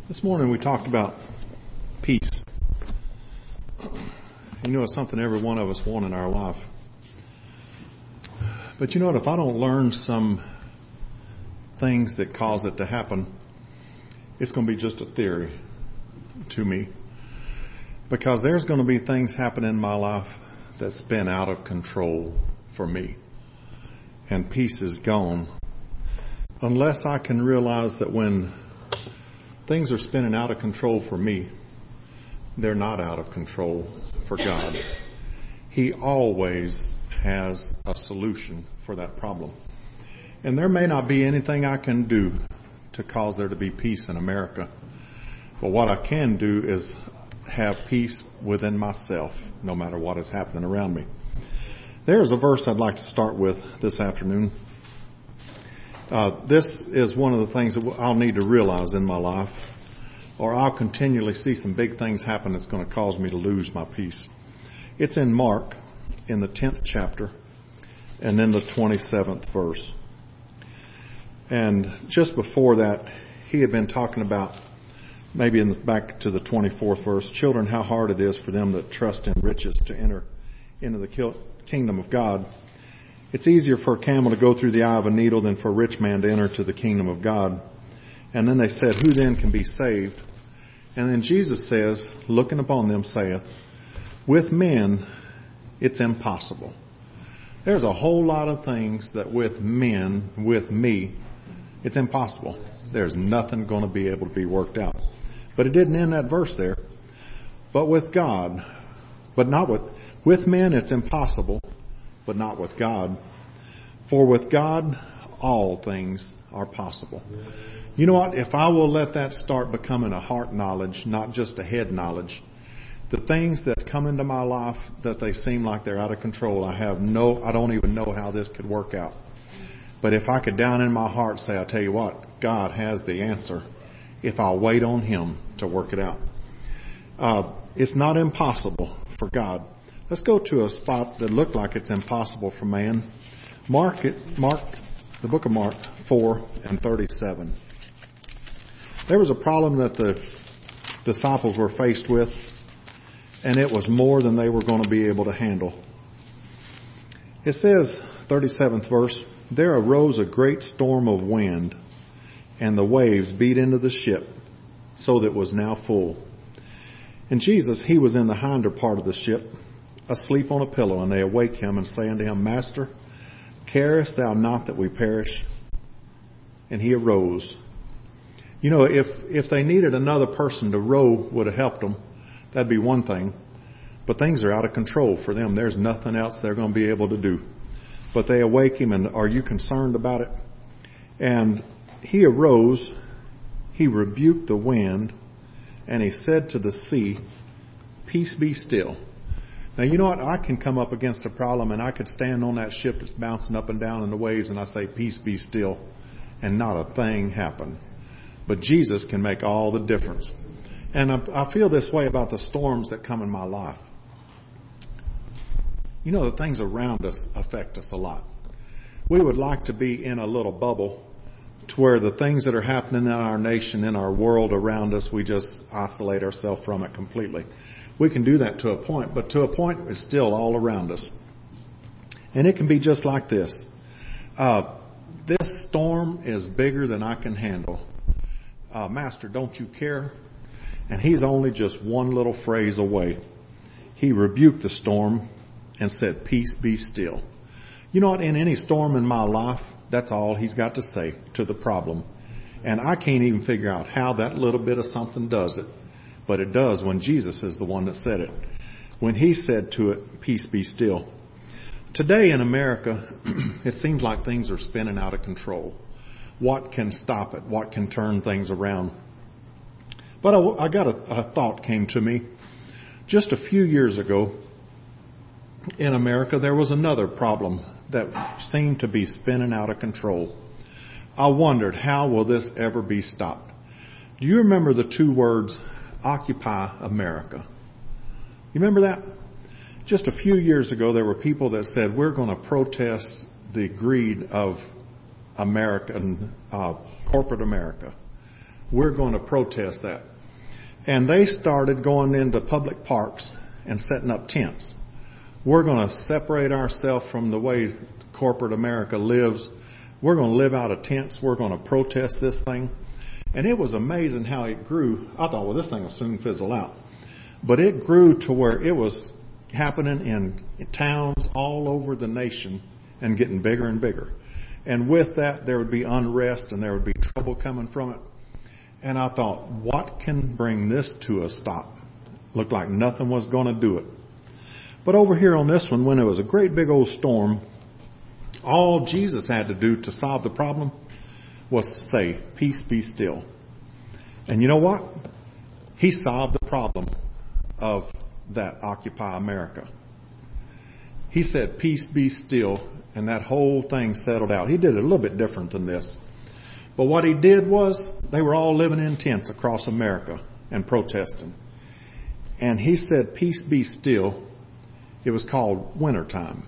This morning we talked about peace. You know, it's something every one of us want in our life. But you know what? If I don't learn some things that cause it to happen, it's going to be just a theory to me. Because there's going to be things happen in my life that spin out of control for me. And peace is gone. Unless I can realize that when things are spinning out of control for me, they're not out of control for God. He always has a solution for that problem. And there may not be anything I can do to cause there to be peace in America. But what I can do is have peace within myself, no matter what is happening around me. There's a verse I'd like to start with this afternoon. This is one of the things that I'll need to realize in my life, or I'll continually see some big things happen that's going to cause me to lose my peace. It's in Mark, in the 10th chapter, and then the 27th verse. And just before that, he had been talking about, maybe back to the 24th verse, children, how hard it is for them that trust in riches to enter into the kingdom of God. It's easier for a camel to go through the eye of a needle than for a rich man to enter to the kingdom of God. And then they said, who then can be saved? And then Jesus says, looking upon them, saith, with men it's impossible. There's a whole lot of things that with men, with me, it's impossible. There's nothing going to be able to be worked out. But it didn't end that verse there. But with God, but not with men it's impossible, but not with God. For with God, all things are possible. You know what? If I will let that start becoming a heart knowledge, not just a head knowledge, the things that come into my life that they seem like they're out of control, I don't even know how this could work out. But if I could down in my heart say, I'll tell you what, God has the answer if I'll wait on Him to work it out. It's not impossible for God. Let's go to a spot that looked like it's impossible for man. Mark, the book of Mark 4 and 37. There was a problem that the disciples were faced with, and it was more than they were going to be able to handle. It says, 37th verse, there arose a great storm of wind, and the waves beat into the ship, so that it was now full. And Jesus, He was in the hinder part of the ship, asleep on a pillow, and they awake Him and say unto Him, Master, carest thou not that we perish? And He arose. You know, if they needed another person to row would have helped them, that'd be one thing. But things are out of control for them. There's nothing else they're going to be able to do. But they awake Him, and are you concerned about it? And He arose, He rebuked the wind, and He said to the sea, peace be still. Now, you know what? I can come up against a problem and I could stand on that ship that's bouncing up and down in the waves and I say, peace be still, and not a thing happen. But Jesus can make all the difference. And I feel this way about the storms that come in my life. You know, the things around us affect us a lot. We would like to be in a little bubble to where the things that are happening in our nation, in our world around us, we just isolate ourselves from it completely. We can do that to a point, but to a point it's still all around us. And it can be just like this. This storm is bigger than I can handle. Master, don't you care? And He's only just one little phrase away. He rebuked the storm and said, peace be still. You know what? In any storm in my life, that's all He's got to say to the problem. And I can't even figure out how that little bit of something does it. But it does when Jesus is the one that said it. When He said to it, peace be still. Today in America, it seems like things are spinning out of control. What can stop it? What can turn things around? But I got a thought came to me. Just a few years ago in America, there was another problem that seemed to be spinning out of control. I wondered, how will this ever be stopped? Do you remember the two words, Occupy America? You remember that? Just a few years ago, there were people that said, we're going to protest the greed of American, corporate America. We're going to protest that. And they started going into public parks and setting up tents. We're going to separate ourselves from the way corporate America lives. We're going to live out of tents. We're going to protest this thing. And it was amazing how it grew. I thought, well, this thing will soon fizzle out. But it grew to where it was happening in towns all over the nation and getting bigger and bigger. And with that, there would be unrest and there would be trouble coming from it. And I thought, what can bring this to a stop? Looked like nothing was going to do it. But over here on this one, when it was a great big old storm, all Jesus had to do to solve the problem was to say, peace, be still. And you know what? He solved the problem of that Occupy America. He said, peace, be still, and that whole thing settled out. He did it a little bit different than this. But what he did was, they were all living in tents across America and protesting. And he said, peace, be still. It was called wintertime.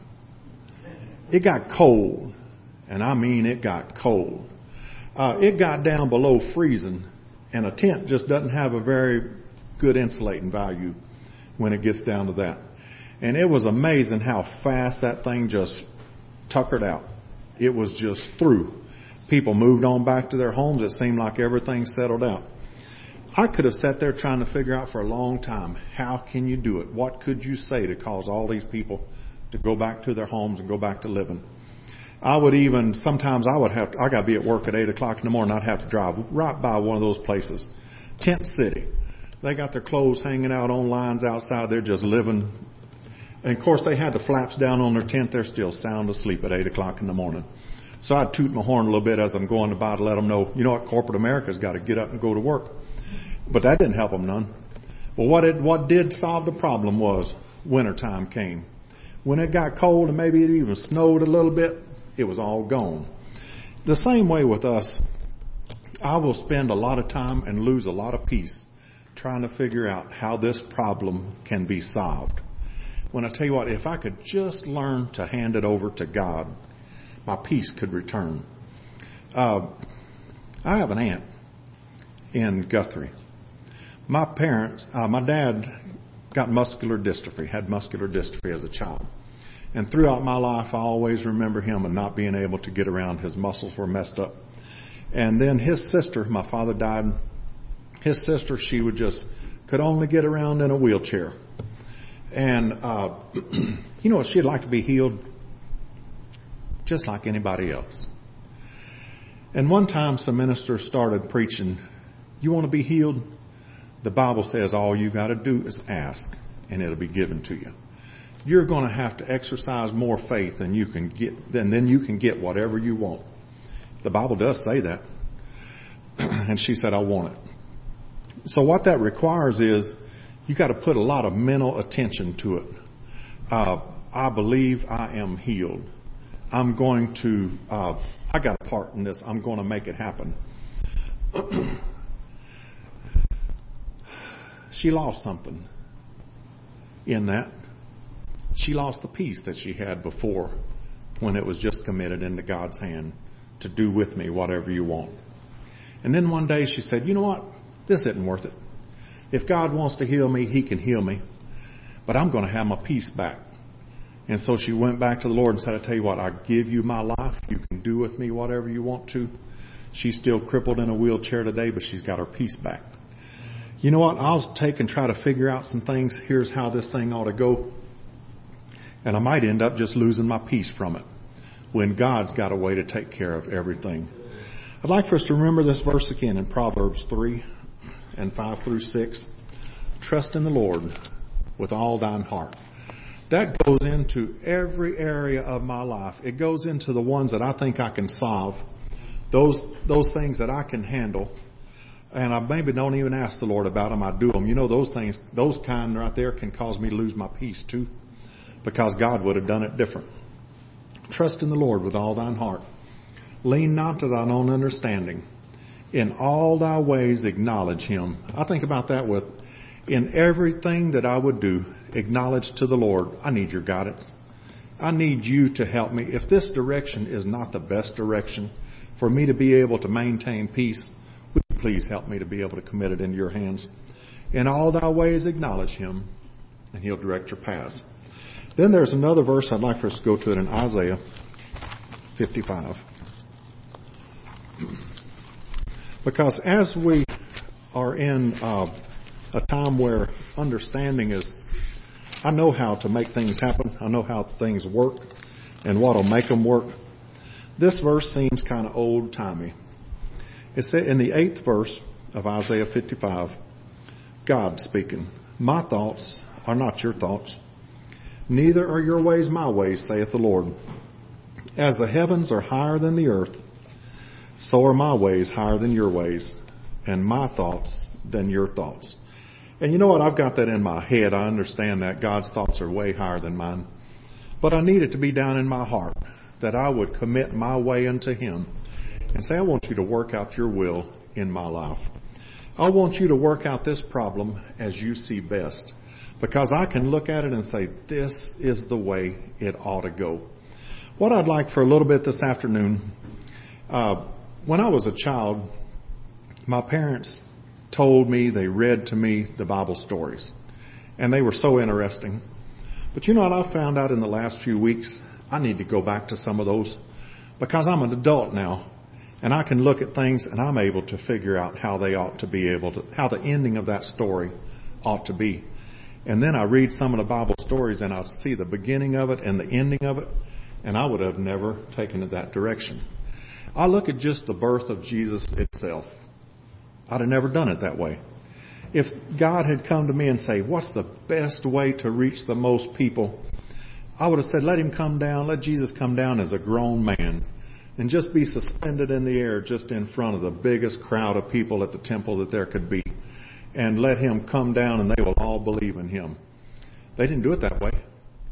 It got cold, and I mean it got cold. It got down below freezing, and a tent just doesn't have a very good insulating value when it gets down to that. And it was amazing how fast that thing just tuckered out. It was just through. People moved on back to their homes. It seemed like everything settled out. I could have sat there trying to figure out for a long time, how can you do it? What could you say to cause all these people to go back to their homes and go back to living? Sometimes I got to be at work at 8 o'clock in the morning. I'd have to drive right by one of those places. Tent City. They got their clothes hanging out on lines outside. They're just living. And of course, they had the flaps down on their tent. They're still sound asleep at 8 o'clock in the morning. So I'd toot my horn a little bit as I'm going by to let them know, you know what, corporate America's got to get up and go to work. But that didn't help them none. Well, what did solve the problem was wintertime came. When it got cold and maybe it even snowed a little bit, it was all gone. The same way with us, I will spend a lot of time and lose a lot of peace trying to figure out how this problem can be solved. When I tell you what, if I could just learn to hand it over to God, my peace could return. I have an aunt in Guthrie. My dad got muscular dystrophy, had muscular dystrophy as a child. And throughout my life, I always remember him and not being able to get around. His muscles were messed up. And then his sister, my father died. His sister, she could only get around in a wheelchair. And, you know, she'd like to be healed just like anybody else. And one time some ministers started preaching, you want to be healed? The Bible says all you got to do is ask and it'll be given to you. You're going to have to exercise more faith than you can get, and then you can get whatever you want. The Bible does say that. And she said, I want it. So what that requires is you got to put a lot of mental attention to it. I believe I am healed. I'm going to, I got a part in this. I'm going to make it happen. She lost something in that. She lost the peace that she had before when it was just committed into God's hand to do with me whatever you want. And then one day she said, you know what? This isn't worth it. If God wants to heal me, He can heal me. But I'm going to have my peace back. And so she went back to the Lord and said, I tell you what, I give you my life. You can do with me whatever you want to. She's still crippled in a wheelchair today, but she's got her peace back. You know what? I'll take and try to figure out some things. Here's how this thing ought to go. And I might end up just losing my peace from it when God's got a way to take care of everything. I'd like for us to remember this verse again in Proverbs 3 and 5 through 6. Trust in the Lord with all thine heart. That goes into every area of my life. It goes into the ones that I think I can solve, those things that I can handle. And I maybe don't even ask the Lord about them. I do them. You know, those things, those kind right there can cause me to lose my peace too, because God would have done it different. Trust in the Lord with all thine heart. Lean not to thine own understanding. In all thy ways acknowledge Him. I think about that with, in everything that I would do, acknowledge to the Lord, I need your guidance. I need you to help me. If this direction is not the best direction for me to be able to maintain peace, would you please help me to be able to commit it into your hands? In all thy ways acknowledge him, and he'll direct your paths. Then there's another verse I'd like for us to go to it in Isaiah 55. Because as we are in a time where understanding is, I know how to make things happen. I know how things work and what will make them work. This verse seems kind of old-timey. It said in the 8th verse of Isaiah 55, God speaking, my thoughts are not your thoughts, neither are your ways my ways, saith the Lord. As the heavens are higher than the earth, so are my ways higher than your ways, and my thoughts than your thoughts. And you know what? I've got that in my head. I understand that God's thoughts are way higher than mine. But I need it to be down in my heart that I would commit my way unto him and say, I want you to work out your will in my life. I want you to work out this problem as you see best. Because I can look at it and say, this is the way it ought to go. What I'd like for a little bit this afternoon, when I was a child, my parents told me, they read to me the Bible stories. And they were so interesting. But you know what I found out in the last few weeks? I need to go back to some of those. Because I'm an adult now. And I can look at things and I'm able to figure out how they ought to be able to, how the ending of that story ought to be. And then I read some of the Bible stories and I see the beginning of it and the ending of it. And I would have never taken it that direction. I look at just the birth of Jesus itself. I'd have never done it that way. If God had come to me and say, what's the best way to reach the most people? I would have said, let him come down, let Jesus come down as a grown man and just be suspended in the air just in front of the biggest crowd of people at the temple that there could be. And let him come down and they will all believe in him. They didn't do it that way.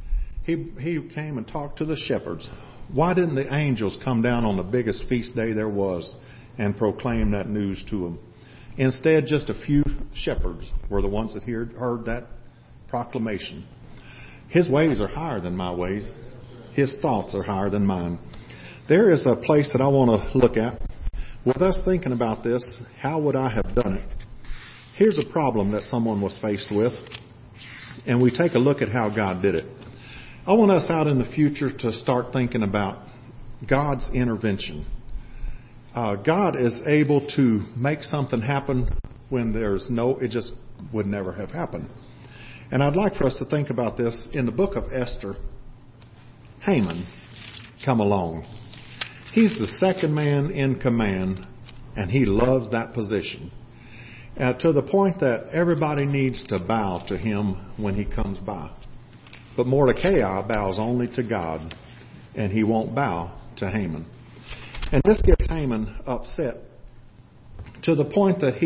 He came and talked to the shepherds. Why didn't the angels come down on the biggest feast day there was and proclaim that news to them? Instead, just a few shepherds were the ones that heard that proclamation. His ways are higher than my ways. His thoughts are higher than mine. There is a place that I want to look at. With us thinking about this, how would I have done it? Here's a problem that someone was faced with, and we take a look at how God did it. I want us out in the future to start thinking about God's intervention. God is able to make something happen when it just would never have happened. And I'd like for us to think about this. In the book of Esther, Haman come along. He's the second man in command, and he loves that position. To the point that everybody needs to bow to him when he comes by. But Mordecai bows only to God, and he won't bow to Haman. And this gets Haman upset to the point that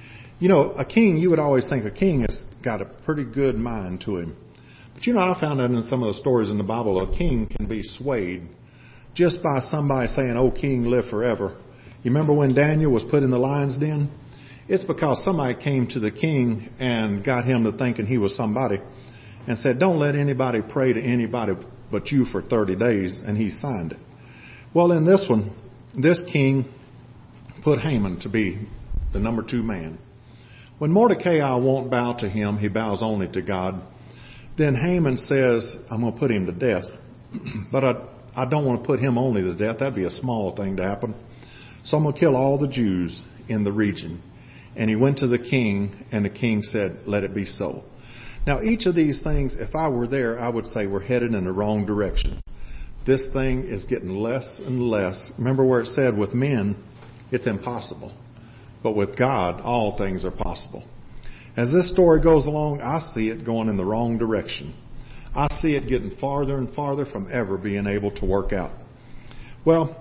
a king, you would always think a king has got a pretty good mind to him. But I found that in some of the stories in the Bible, a king can be swayed just by somebody saying, "Oh, king, live forever." You remember when Daniel was put in the lion's den? It's because somebody came to the king and got him to thinking he was somebody and said, "Don't let anybody pray to anybody but you for 30 days, and he signed it. Well, in this one, this king put Haman to be the number 2 man. When Mordecai won't bow to him, he bows only to God. Then Haman says, I'm going to put him to death. But I don't want to put him only to death. That'd be a small thing to happen. So I'm going to kill all the Jews in the region. And he went to the king, and the king said, let it be so. Now, each of these things, if I were there, I would say we're headed in the wrong direction. This thing is getting less and less. Remember where it said with men, it's impossible. But with God, all things are possible. As this story goes along, I see it going in the wrong direction. I see it getting farther and farther from ever being able to work out. Well,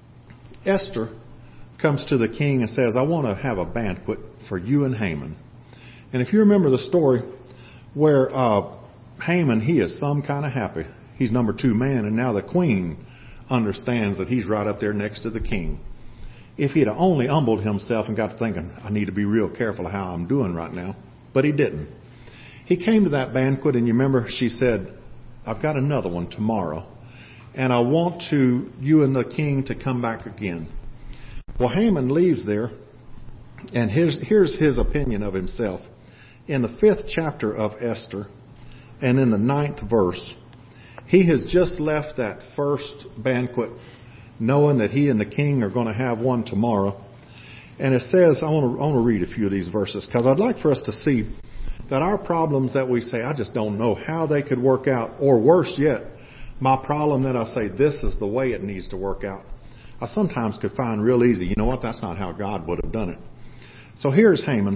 Esther comes to the king and says, I want to have a banquet for you and Haman. And if you remember the story where Haman, he is some kind of happy. He's number 2 man, and now the queen understands that he's right up there next to the king. If he'd only humbled himself and got to thinking, I need to be real careful of how I'm doing right now. But he didn't. He came to that banquet, and you remember she said, I've got another one tomorrow, and I want you and the king to come back again. Well, Haman leaves there, And here's his opinion of himself. In the 5th chapter of Esther, and in the 9th verse, he has just left that first banquet knowing that he and the king are going to have one tomorrow. And it says, I want to read a few of these verses because I'd like for us to see that our problems that we say, I just don't know how they could work out, or worse yet, my problem that I say, this is the way it needs to work out, I sometimes could find real easy, you know what, that's not how God would have done it. So here's Haman,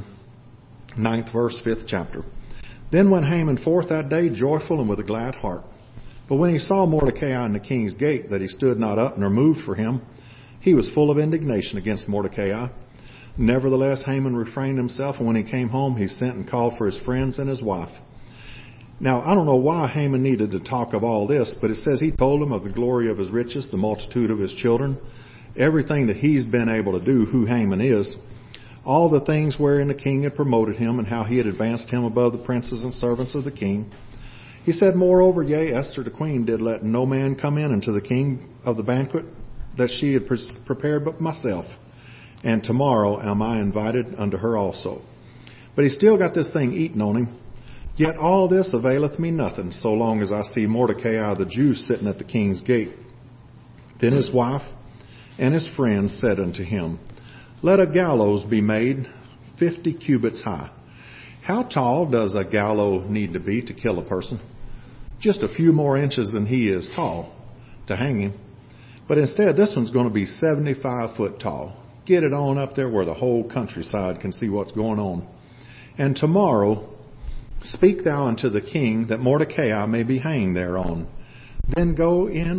9th verse, 5th chapter. Then went Haman forth that day joyful and with a glad heart. But when he saw Mordecai in the king's gate, that he stood not up nor moved for him, he was full of indignation against Mordecai. Nevertheless, Haman refrained himself, and when he came home, he sent and called for his friends and his wife. Now, I don't know why Haman needed to talk of all this, but it says he told them of the glory of his riches, the multitude of his children, everything that he's been able to do, who Haman is, all the things wherein the king had promoted him, and how he had advanced him above the princes and servants of the king. He said, moreover, yea, Esther the queen did let no man come in unto the king of the banquet that she had prepared but myself. And tomorrow am I invited unto her also. But he still got this thing eating on him. Yet all this availeth me nothing, so long as I see Mordecai the Jew sitting at the king's gate. Then his wife and his friends said unto him, let a gallows be made 50 cubits high. How tall does a gallows need to be to kill a person? Just a few more inches than he is tall to hang him. But instead, this one's going to be 75 foot tall. Get it on up there where the whole countryside can see what's going on. And tomorrow, speak thou unto the king that Mordecai may be hanged thereon. Then go in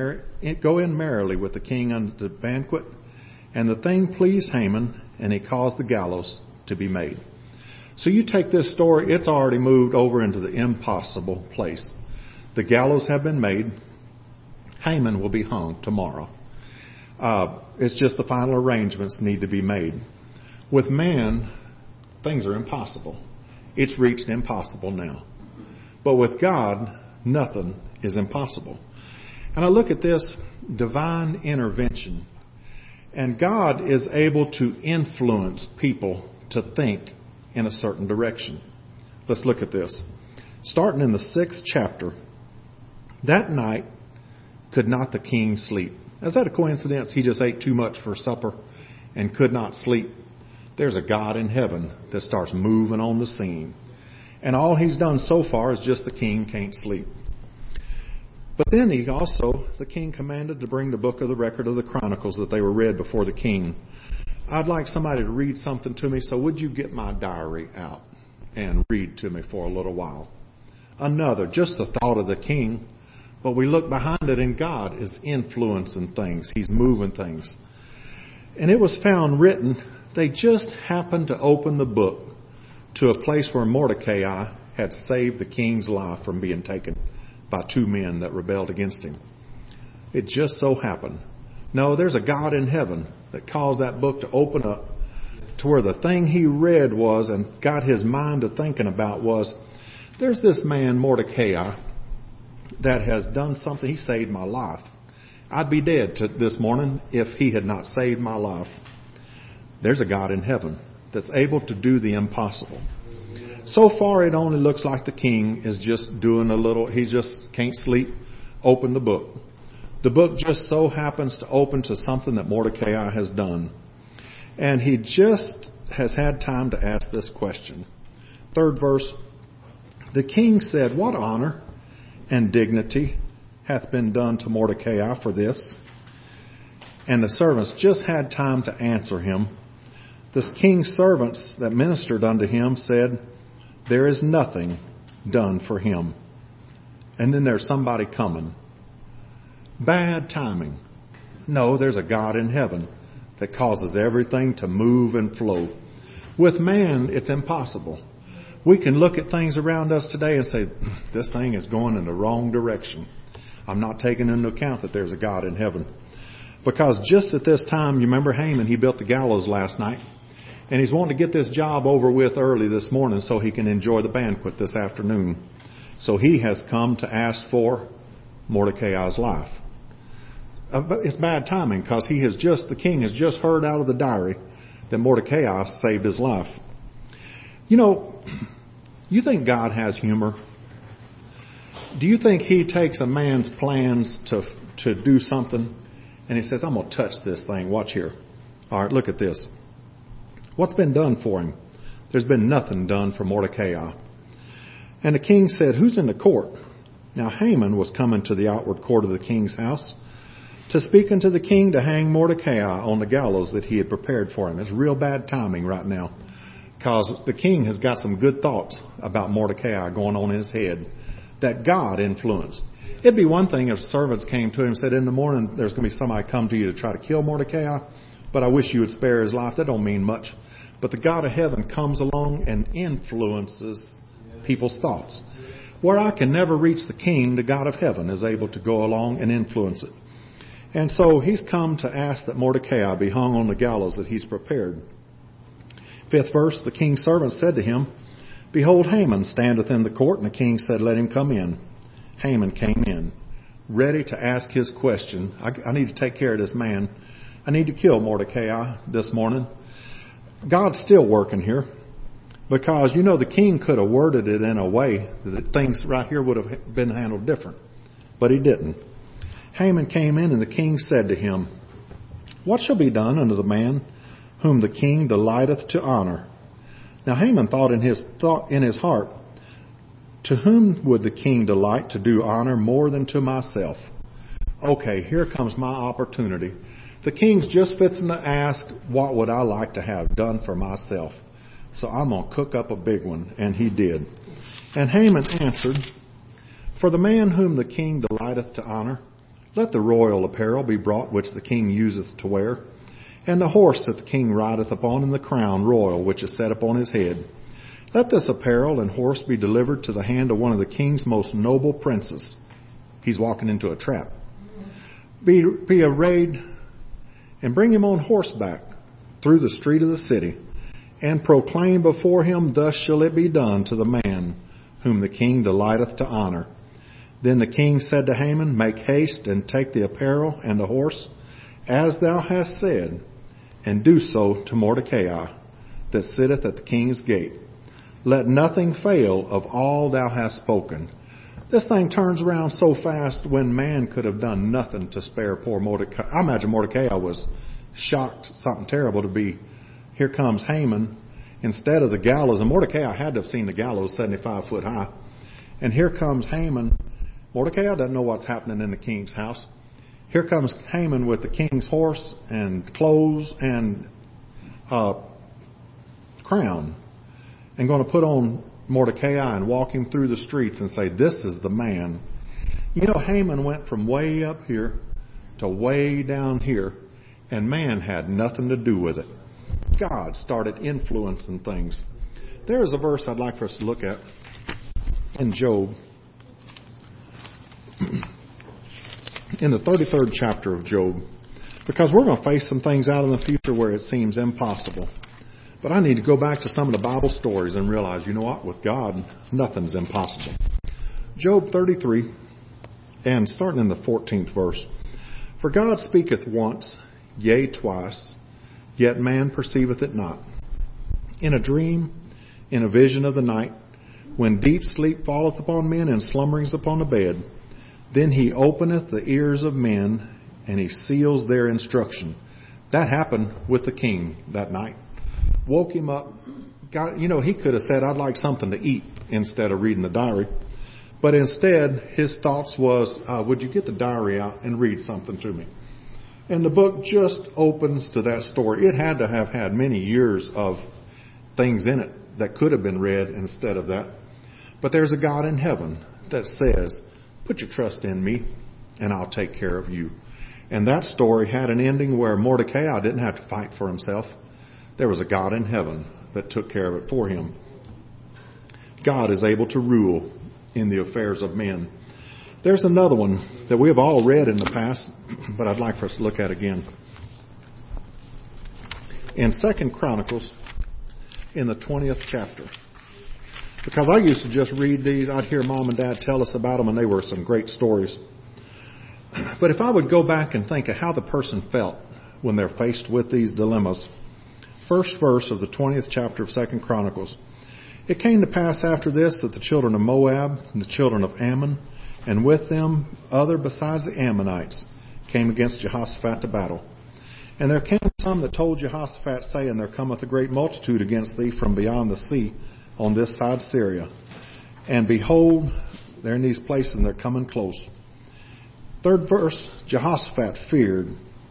merrily with the king unto the banquet. And the thing pleased Haman, and he caused the gallows to be made. So you take this story, it's already moved over into the impossible place. The gallows have been made. Haman will be hung tomorrow. It's just the final arrangements need to be made. With man, things are impossible. It's reached impossible now. But with God, nothing is impossible. And I look at this divine intervention. And God is able to influence people to think in a certain direction. Let's look at this. Starting in the 6th chapter, that night could not the king sleep. Is that a coincidence? He just ate too much for supper and could not sleep. There's a God in heaven that starts moving on the scene. And all he's done so far is just the king can't sleep. But then the king commanded to bring the book of the record of the Chronicles that they were read before the king. I'd like somebody to read something to me, so would you get my diary out and read to me for a little while? Another, just the thought of the king, but we look behind it and God is influencing things. He's moving things. And it was found written, they just happened to open the book to a place where Mordecai had saved the king's life from being taken by 2 men that rebelled against him. It just so happened. No, there's a God in heaven that caused that book to open up to where the thing he read was and got his mind to thinking about was, there's this man, Mordecai, that has done something. He saved my life. I'd be dead this morning if he had not saved my life. There's a God in heaven that's able to do the impossible. So far, it only looks like the king is just doing a little, he just can't sleep. Open the book. The book just so happens to open to something that Mordecai has done. And he just has had time to ask this question. 3rd verse. The king said, what honor and dignity hath been done to Mordecai for this? And the servants just had time to answer him. The king's servants that ministered unto him said, there is nothing done for him. And then there's somebody coming. Bad timing. No, there's a God in heaven that causes everything to move and flow. With man, it's impossible. We can look at things around us today and say, this thing is going in the wrong direction. I'm not taking into account that there's a God in heaven. Because just at this time, you remember Haman, he built the gallows last night. And he's wanting to get this job over with early this morning so he can enjoy the banquet this afternoon. So he has come to ask for Mordecai's life. It's bad timing because the king has just heard out of the diary that Mordecai saved his life. You know, you think God has humor? Do you think he takes a man's plans to do something and he says, I'm going to touch this thing. Watch here. All right, look at this. What's been done for him? There's been nothing done for Mordecai. And the king said, who's in the court? Now Haman was coming to the outward court of the king's house to speak unto the king to hang Mordecai on the gallows that he had prepared for him. It's real bad timing right now, because the king has got some good thoughts about Mordecai going on in his head that God influenced. It'd be one thing if servants came to him and said, in the morning there's going to be somebody come to you to try to kill Mordecai, but I wish you would spare his life. That don't mean much. But the God of heaven comes along and influences people's thoughts. Where I can never reach the king, the God of heaven is able to go along and influence it. And so he's come to ask that Mordecai be hung on the gallows that he's prepared. 5th verse, the king's servant said to him, behold, Haman standeth in the court. And the king said, let him come in. Haman came in, ready to ask his question. I need to take care of this man. I need to kill Mordecai this morning. God's still working here, because, you know, the king could have worded it in a way that things right here would have been handled different. But he didn't. Haman came in, and the king said to him, what shall be done unto the man whom the king delighteth to honor? Now Haman thought in his heart, to whom would the king delight to do honor more than to myself? Okay, here comes my opportunity. The king's just fixing to ask, what would I like to have done for myself? So I'm going to cook up a big one. And he did. And Haman answered, for the man whom the king delighteth to honor, let the royal apparel be brought which the king useth to wear, and the horse that the king rideth upon, and the crown royal which is set upon his head. Let this apparel and horse be delivered to the hand of one of the king's most noble princes. He's walking into a trap. Be arrayed, and bring him on horseback through the street of the city, and proclaim before him, thus shall it be done to the man whom the king delighteth to honor. Then the king said to Haman, make haste and take the apparel and the horse, as thou hast said, and do so to Mordecai, that sitteth at the king's gate. Let nothing fail of all thou hast spoken. This thing turns around so fast when man could have done nothing to spare poor Mordecai. I imagine Mordecai was shocked, something terrible to be. Here comes Haman instead of the gallows. And Mordecai had to have seen the gallows 75 foot high. And here comes Haman. Mordecai doesn't know what's happening in the king's house. Here comes Haman with the king's horse and clothes and crown, and going to put on Mordecai and walk him through the streets and say, this is the man. You know, Haman went from way up here to way down here, and man had nothing to do with it. God started influencing things. There's a verse I'd like for us to look at in Job. In the 33rd chapter of Job, because we're going to face some things out in the future where it seems impossible. But I need to go back to some of the Bible stories and realize, you know what, with God, nothing's impossible. Job 33, and starting in the 14th verse. For God speaketh once, yea, twice, yet man perceiveth it not. In a dream, in a vision of the night, when deep sleep falleth upon men and slumberings upon the bed, then he openeth the ears of men, and he seals their instruction. That happened with the king that night. Woke him up. God, you know, he could have said, I'd like something to eat, instead of reading the diary. But instead, his thoughts was, would you get the diary out and read something to me? And the book just opens to that story. It had to have had many years of things in it that could have been read instead of that. But there's a God in heaven that says, put your trust in me, and I'll take care of you. And that story had an ending where Mordecai didn't have to fight for himself. There was a God in heaven that took care of it for him. God is able to rule in the affairs of men. There's another one that we have all read in the past, but I'd like for us to look at again. In 2 Chronicles, in the 20th chapter. Because I used to just read these. I'd hear Mom and Dad tell us about them, and they were some great stories. But if I would go back and think of how the person felt when they're faced with these dilemmas, first verse of the 20th chapter of 2 Chronicles. It came to pass after this that the children of Moab and the children of Ammon, and with them other besides the Ammonites, came against Jehoshaphat to battle. And there came some that told Jehoshaphat, saying, There cometh a great multitude against thee from beyond the sea on this side Syria. And behold, they're in these places and they're coming close. Third verse, Jehoshaphat feared.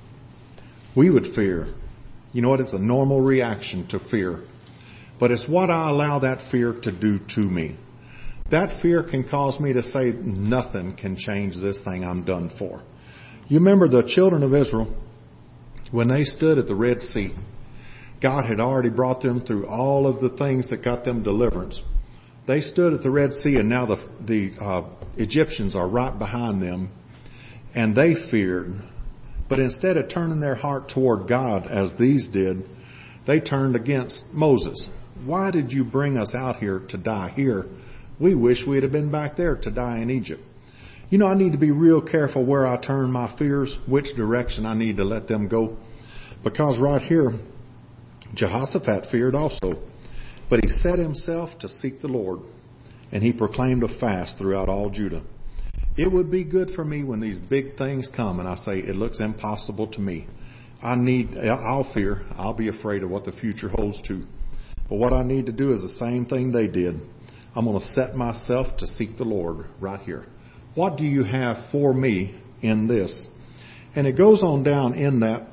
We would fear. You know what? It's a normal reaction to fear. But it's what I allow that fear to do to me. That fear can cause me to say, nothing can change this thing, I'm done for. You remember the children of Israel, when they stood at the Red Sea, God had already brought them through all of the things that got them deliverance. They stood at the Red Sea, and now the Egyptians are right behind them, and they feared. But instead of turning their heart toward God as these did, they turned against Moses. Why did you bring us out here to die here? We wish we'd have been back there to die in Egypt. You know, I need to be real careful where I turn my fears, which direction I need to let them go. Because right here, Jehoshaphat feared also. But he set himself to seek the Lord, and he proclaimed a fast throughout all Judah. It would be good for me when these big things come and I say, it looks impossible to me. I'll fear. I'll be afraid of what the future holds too. But what I need to do is the same thing they did. I'm going to set myself to seek the Lord right here. What do you have for me in this? And it goes on down in that,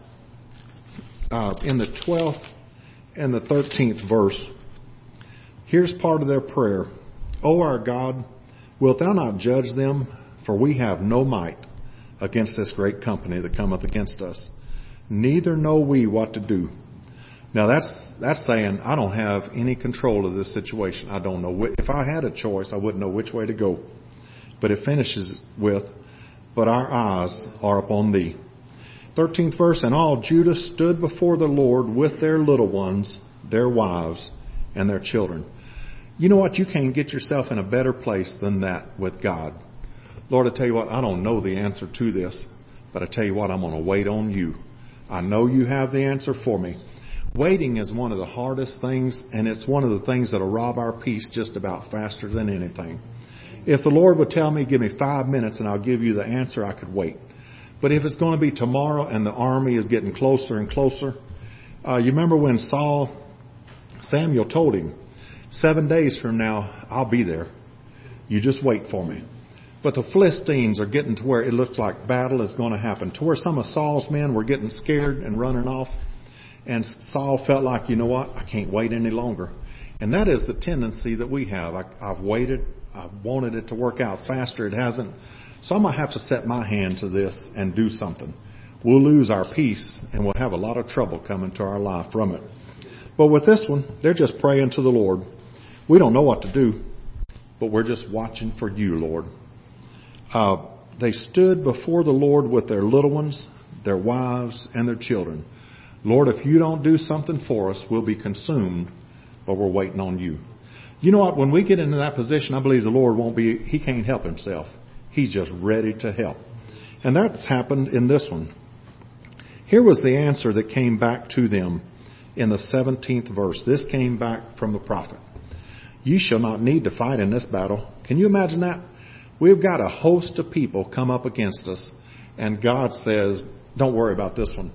in the 12th and the 13th verse. Here's part of their prayer. O our God, wilt thou not judge them? For we have no might against this great company that cometh against us. Neither know we what to do. Now that's saying I don't have any control of this situation. I don't know. If I had a choice, I wouldn't know which way to go. But it finishes with, but our eyes are upon thee. 13th verse, and all Judah stood before the Lord with their little ones, their wives, and their children. You know what? You can't get yourself in a better place than that with God. Lord, I tell you what, I don't know the answer to this, but I tell you what, I'm going to wait on you. I know you have the answer for me. Waiting is one of the hardest things, and it's one of the things that'll rob our peace just about faster than anything. If the Lord would tell me, give me 5 minutes and I'll give you the answer, I could wait. But if it's going to be tomorrow and the army is getting closer and closer, you remember when Samuel told him, 7 days from now, I'll be there. You just wait for me. But the Philistines are getting to where it looks like battle is going to happen, to where some of Saul's men were getting scared and running off. And Saul felt like, you know what, I can't wait any longer. And that is the tendency that we have. I've waited. I've wanted it to work out faster. It hasn't. So I'm going to have to set my hand to this and do something. We'll lose our peace and we'll have a lot of trouble coming to our life from it. But with this one, they're just praying to the Lord. We don't know what to do, but we're just watching for you, Lord. They stood before the Lord with their little ones, their wives, and their children. Lord, if you don't do something for us, we'll be consumed, but we're waiting on you. You know what? When we get into that position, I believe the Lord He can't help himself. He's just ready to help. And that's happened in this one. Here was the answer that came back to them in the 17th verse. This came back from the prophet. Ye shall not need to fight in this battle. Can you imagine that? We've got a host of people come up against us, and God says, don't worry about this one.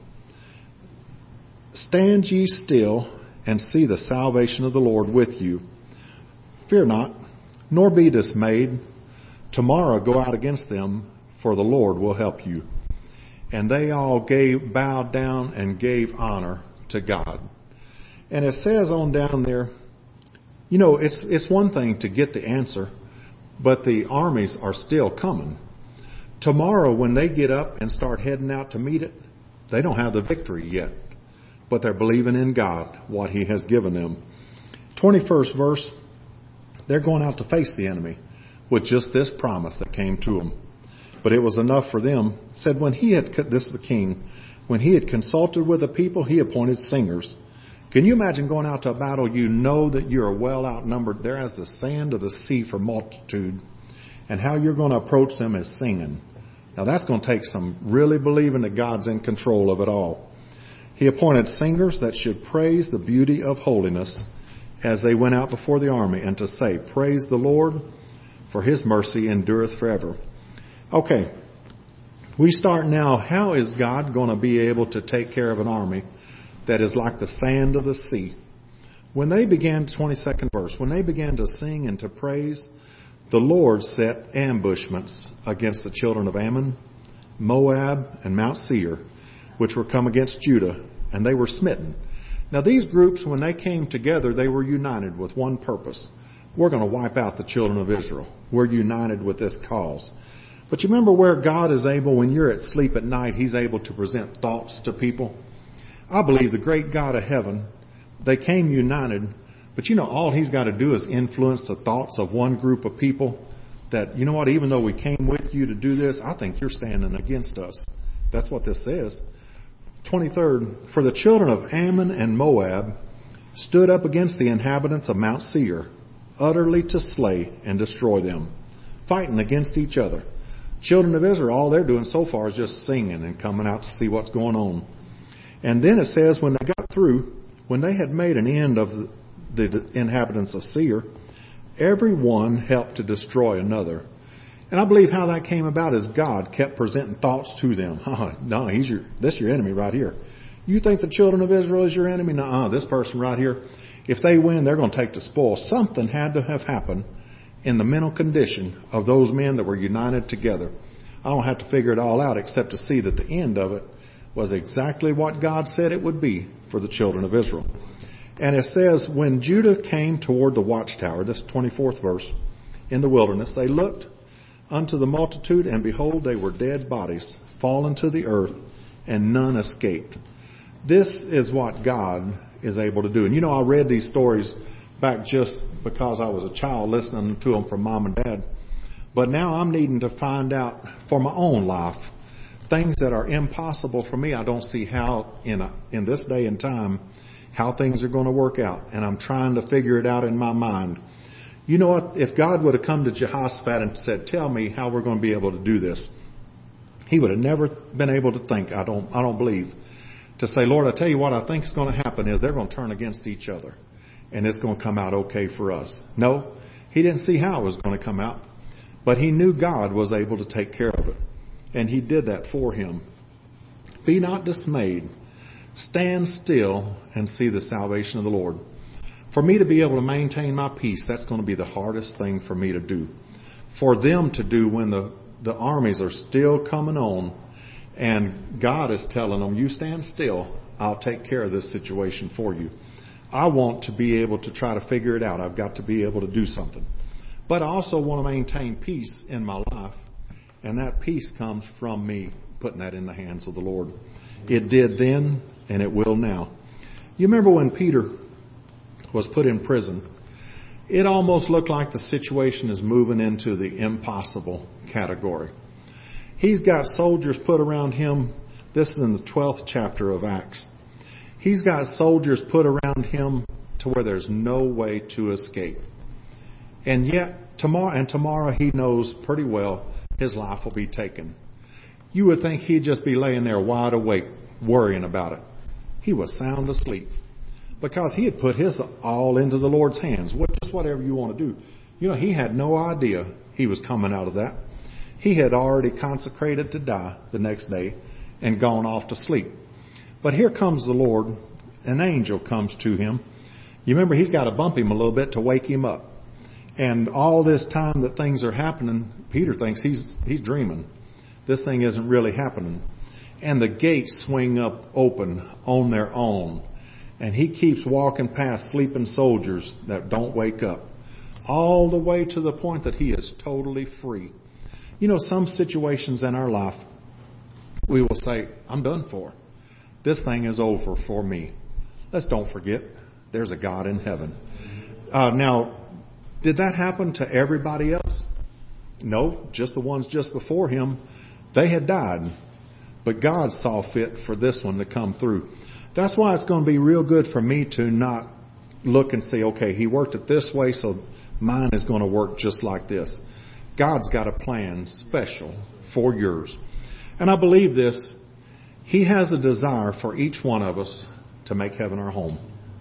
Stand ye still and see the salvation of the Lord with you. Fear not, nor be dismayed. Tomorrow go out against them, for the Lord will help you. And they all bowed down and gave honor to God. And it says on down there, you know, it's one thing to get the answer, but the armies are still coming. Tomorrow when they get up and start heading out to meet it, they don't have the victory yet. But they're believing in God, what He has given them. 21st verse, they're going out to face the enemy with just this promise that came to them. But it was enough for them. It said this is the king, when he had consulted with the people, he appointed singers. Can you imagine going out to a battle? You know that you're well outnumbered. They're as the sand of the sea for multitude. And how you're going to approach them is singing. Now that's going to take some really believing that God's in control of it all. He appointed singers that should praise the beauty of holiness as they went out before the army, and to say, Praise the Lord, for His mercy endureth forever. Okay, we start now. How is God going to be able to take care of an army that is like the sand of the sea? When they began, 22nd verse, when they began to sing and to praise, the Lord set ambushments against the children of Ammon, Moab, and Mount Seir, which were come against Judah, and they were smitten. Now these groups, when they came together, they were united with one purpose. We're going to wipe out the children of Israel. We're united with this cause. But you remember where God is able, when you're at sleep at night, He's able to present thoughts to people. I believe the great God of heaven, they came united, but you know, all He's got to do is influence the thoughts of one group of people that, you know what, even though we came with you to do this, I think you're standing against us. That's what this says. 23rd, for the children of Ammon and Moab stood up against the inhabitants of Mount Seir, utterly to slay and destroy them, fighting against each other. Children of Israel, all they're doing so far is just singing and coming out to see what's going on. And then it says, when they got through, when they had made an end of the inhabitants of Seir, every one helped to destroy another. And I believe how that came about is God kept presenting thoughts to them. No, this is your enemy right here. You think the children of Israel is your enemy? No, this person right here, if they win, they're going to take the spoil. Something had to have happened in the mental condition of those men that were united together. I don't have to figure it all out except to see that the end of it was exactly what God said it would be for the children of Israel. And it says, when Judah came toward the watchtower, this 24th verse, in the wilderness, they looked unto the multitude, and behold, they were dead bodies, fallen to the earth, and none escaped. This is what God is able to do. And you know, I read these stories back just because I was a child listening to them from Mom and Dad. But now I'm needing to find out for my own life things that are impossible for me. I don't see how in this day and time how things are going to work out. And I'm trying to figure it out in my mind. You know what? If God would have come to Jehoshaphat and said, tell me how we're going to be able to do this, he would have never been able to think, I don't believe, to say, Lord, I tell you what I think is going to happen is they're going to turn against each other. And it's going to come out okay for us. No, he didn't see how it was going to come out. But he knew God was able to take care of it. And he did that for him. Be not dismayed. Stand still and see the salvation of the Lord. For me to be able to maintain my peace, that's going to be the hardest thing for me to do. For them to do when the armies are still coming on and God is telling them, you stand still, I'll take care of this situation for you. I want to be able to try to figure it out. I've got to be able to do something. But I also want to maintain peace in my life. And that peace comes from me putting that in the hands of the Lord. It did then, and it will now. You remember when Peter was put in prison, it almost looked like the situation is moving into the impossible category. He's got soldiers put around him. This is in the 12th chapter of Acts. He's got soldiers put around him to where there's no way to escape. And yet, tomorrow he knows pretty well his life will be taken. You would think he'd just be laying there wide awake, worrying about it. He was sound asleep because he had put his all into the Lord's hands. Just whatever you want to do. You know, he had no idea he was coming out of that. He had already consecrated to die the next day and gone off to sleep. But here comes the Lord. An angel comes to him. You remember, he's got to bump him a little bit to wake him up. And all this time that things are happening, Peter thinks he's dreaming. This thing isn't really happening. And the gates swing up open on their own. And he keeps walking past sleeping soldiers that don't wake up. All the way to the point that he is totally free. You know, some situations in our life, we will say, I'm done for. This thing is over for me. Let's don't forget, there's a God in heaven. Now, did that happen to everybody else? No, just the ones just before him. They had died. But God saw fit for this one to come through. That's why it's going to be real good for me to not look and say, okay, he worked it this way, so mine is going to work just like this. God's got a plan special for yours. And I believe this. He has a desire for each one of us to make heaven our home.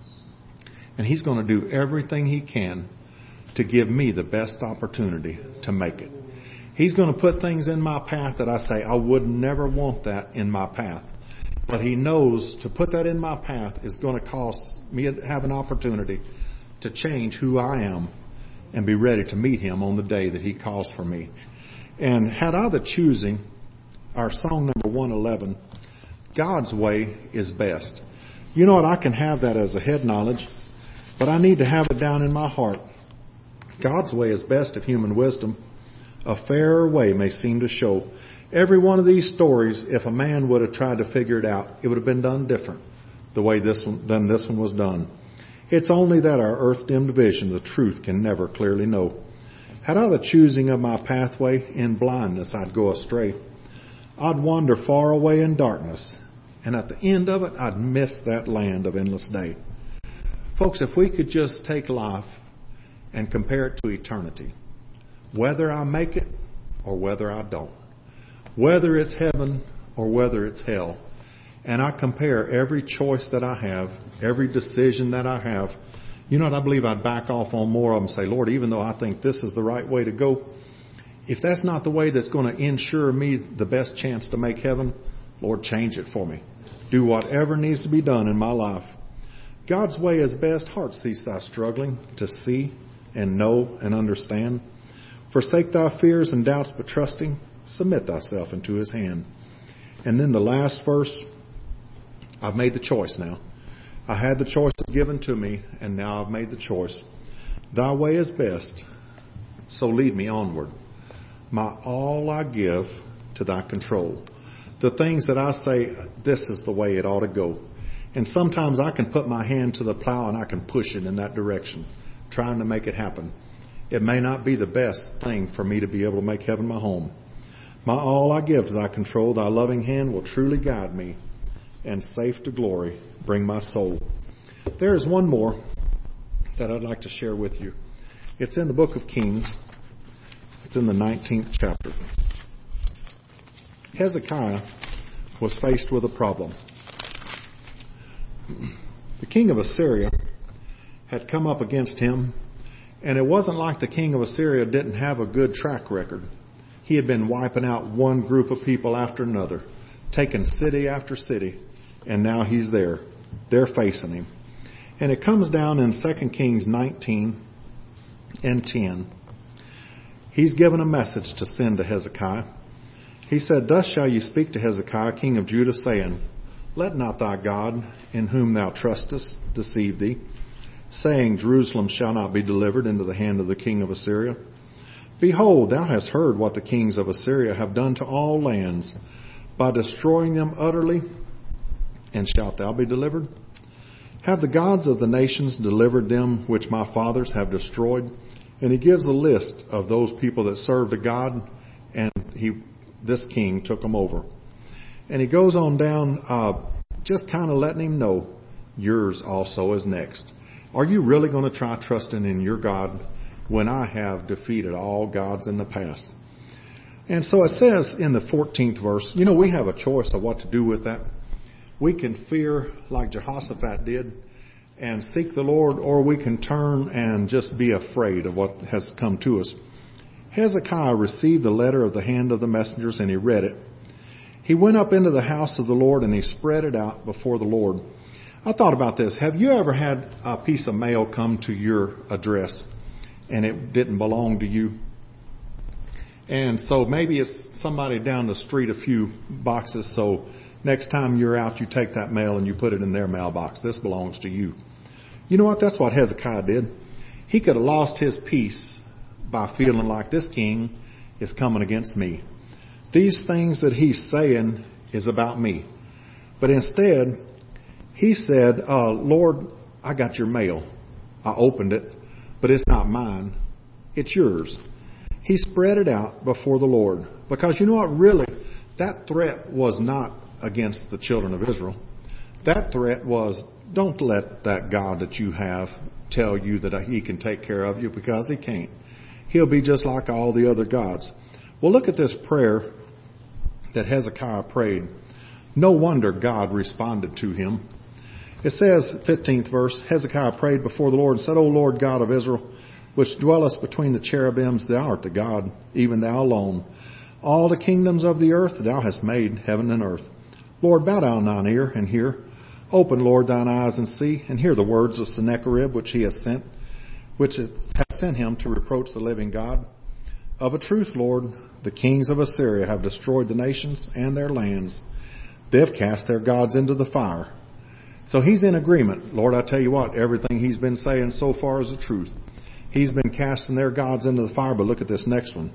And He's going to do everything He can to give me the best opportunity to make it. He's going to put things in my path that I say, I would never want that in my path. But He knows to put that in my path is going to cost me to have an opportunity to change who I am and be ready to meet Him on the day that He calls for me. And had I the choosing, our song number 111, God's way is best. You know what? I can have that as a head knowledge, but I need to have it down in my heart. God's way is best of human wisdom. A fairer way may seem to show. Every one of these stories, if a man would have tried to figure it out, it would have been done different the way this one was done. It's only that our earth-dimmed vision, the truth, can never clearly know. Had I the choosing of my pathway, in blindness I'd go astray. I'd wander far away in darkness, and at the end of it, I'd miss that land of endless day. Folks, if we could just take life and compare it to eternity, whether I make it or whether I don't, whether it's heaven or whether it's hell, and I compare every choice that I have, every decision that I have, you know what, I believe I'd back off on more of them and say, Lord, even though I think this is the right way to go, if that's not the way that's going to ensure me the best chance to make heaven, Lord, change it for me. Do whatever needs to be done in my life. God's way is best. Heart cease thy struggling to see and know and understand. Forsake thy fears and doubts, but trusting, submit thyself into His hand. And then the last verse, I've made the choice now. I had the choice given to me, and now I've made the choice. Thy way is best, so lead me onward. My all I give to thy control. The things that I say, this is the way it ought to go. And sometimes I can put my hand to the plow and I can push it in that direction, trying to make it happen. It may not be the best thing for me to be able to make heaven my home. My all I give to thy control. Thy loving hand will truly guide me, and safe to glory bring my soul. There is one more that I'd like to share with you. It's in the book of Kings. It's in the 19th chapter. Hezekiah was faced with a problem. The king of Assyria had come up against him, and it wasn't like the king of Assyria didn't have a good track record. He had been wiping out one group of people after another, taking city after city, and now he's there. They're facing him. And it comes down in 2 Kings 19 and 10. He's given a message to send to Hezekiah. He said, Thus shall ye speak to Hezekiah, king of Judah, saying, Let not thy God, in whom thou trustest, deceive thee, saying, Jerusalem shall not be delivered into the hand of the king of Assyria. Behold, thou hast heard what the kings of Assyria have done to all lands, by destroying them utterly, and shalt thou be delivered? Have the gods of the nations delivered them which my fathers have destroyed? And he gives a list of those people that served a God, and this king took them over. And he goes on down, just kind of letting him know, yours also is next. Are you really going to try trusting in your God when I have defeated all gods in the past? And so it says in the 14th verse, you know, we have a choice of what to do with that. We can fear like Jehoshaphat did and seek the Lord, or we can turn and just be afraid of what has come to us. Hezekiah received the letter of the hand of the messengers, and he read it. He went up into the house of the Lord, and he spread it out before the Lord. I thought about this. Have you ever had a piece of mail come to your address and it didn't belong to you? And so maybe it's somebody down the street a few boxes, so next time you're out, you take that mail and you put it in their mailbox. This belongs to you. You know what? That's what Hezekiah did. He could have lost his peace by feeling like this king is coming against me. These things that he's saying is about me. But instead, he said, Lord, I got your mail. I opened it, but it's not mine. It's yours. He spread it out before the Lord. Because you know what? Really, that threat was not against the children of Israel. That threat was, don't let that God that you have tell you that he can take care of you, because he can't. He'll be just like all the other gods. Well, look at this prayer that Hezekiah prayed. No wonder God responded to him. It says, 15th verse, Hezekiah prayed before the Lord and said, O Lord God of Israel, which dwellest between the cherubims, thou art the God, even thou alone. All the kingdoms of the earth thou hast made, heaven and earth. Lord, bow down thine ear and hear. Open, Lord, thine eyes and see, and hear the words of Sennacherib which hath sent him to reproach the living God. Of a truth, Lord, the kings of Assyria have destroyed the nations and their lands. They have cast their gods into the fire. So he's in agreement. Lord, I tell you what, everything he's been saying so far is the truth. He's been casting their gods into the fire, but look at this next one.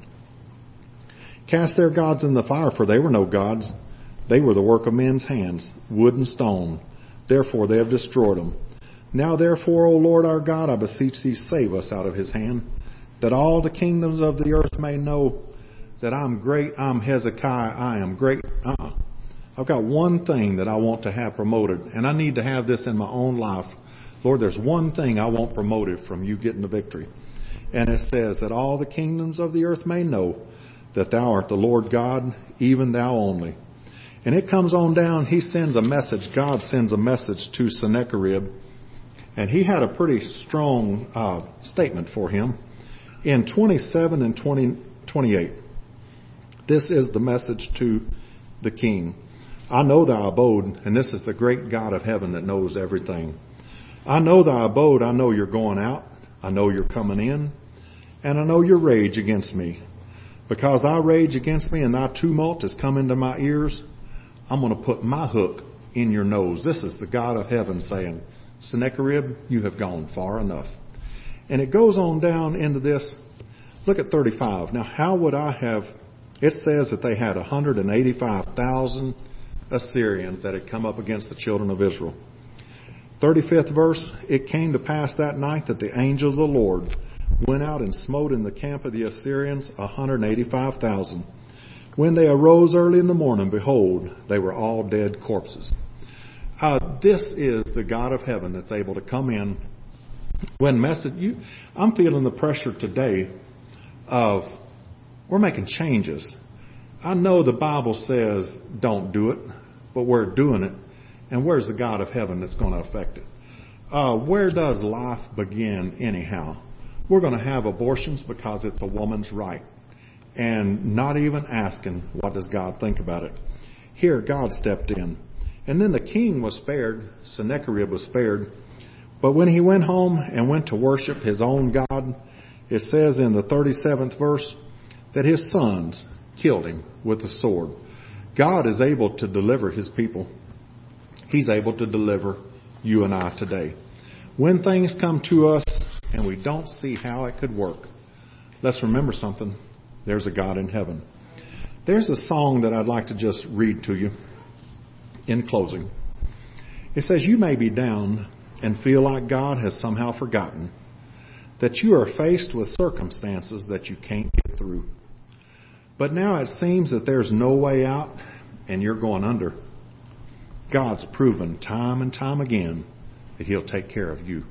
Cast their gods in the fire, for they were no gods. They were the work of men's hands, wood and stone. Therefore they have destroyed them. Now therefore, O Lord our God, I beseech thee, save us out of his hand, that all the kingdoms of the earth may know that I'm great, I'm Hezekiah, I am great. I've got one thing that I want to have promoted, and I need to have this in my own life. Lord, there's one thing I want promoted from you getting the victory. And it says that all the kingdoms of the earth may know that thou art the Lord God, even thou only. And it comes on down, he sends a message, God sends a message to Sennacherib, and he had a pretty strong statement for him. In 27 and 28, this is the message to the king. I know thy abode, and this is the great God of heaven that knows everything. I know thy abode, I know you're going out, I know you're coming in, and I know your rage against me. Because thy rage against me and thy tumult has come into my ears, I'm going to put my hook in your nose. This is the God of heaven saying, Sennacherib, you have gone far enough. And it goes on down into this. Look at 35. Now, how would I have... It says that they had 185,000 Assyrians that had come up against the children of Israel. 35th verse, it came to pass that night that the angel of the Lord went out and smote in the camp of the Assyrians 185,000. When they arose early in the morning, behold, they were all dead corpses. This is the God of heaven that's able to come in. I'm feeling the pressure today of we're making changes. I know the Bible says don't do it, but we're doing it. And where's the God of heaven that's going to affect it? Where does life begin anyhow? We're going to have abortions because it's a woman's right. And not even asking, what does God think about it? Here, God stepped in. And then the king was spared. Sennacherib was spared. But when he went home and went to worship his own God, it says in the 37th verse that his sons killed him with the sword. God is able to deliver his people. He's able to deliver you and I today. When things come to us and we don't see how it could work, let's remember something. There's a God in heaven. There's a song that I'd like to just read to you in closing. It says, you may be down and feel like God has somehow forgotten, that you are faced with circumstances that you can't get through. But now it seems that there's no way out and you're going under. God's proven time and time again that He'll take care of you.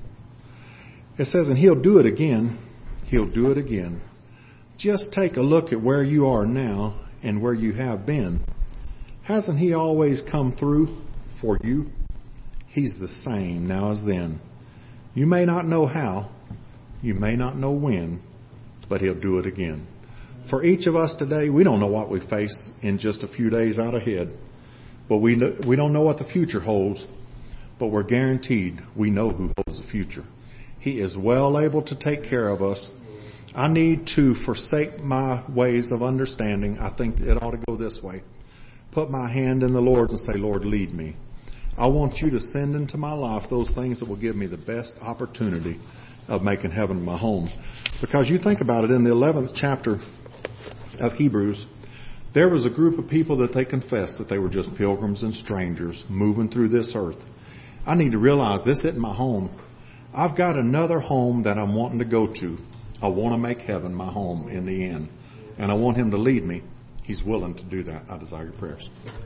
It says, and He'll do it again. He'll do it again. Just take a look at where you are now and where you have been. Hasn't He always come through for you? He's the same now as then. You may not know how, you may not know when, but He'll do it again. For each of us today, we don't know what we face in just a few days out ahead. But we don't know what the future holds. But we're guaranteed we know who holds the future. He is well able to take care of us. I need to forsake my ways of understanding. I think it ought to go this way. Put my hand in the Lord's and say, Lord, lead me. I want you to send into my life those things that will give me the best opportunity of making heaven my home. Because you think about it, in the 11th chapter of Hebrews, there was a group of people that they confessed that they were just pilgrims and strangers moving through this earth. I need to realize this isn't my home. I've got another home that I'm wanting to go to. I want to make heaven my home in the end. And I want Him to lead me. He's willing to do that. I desire your prayers.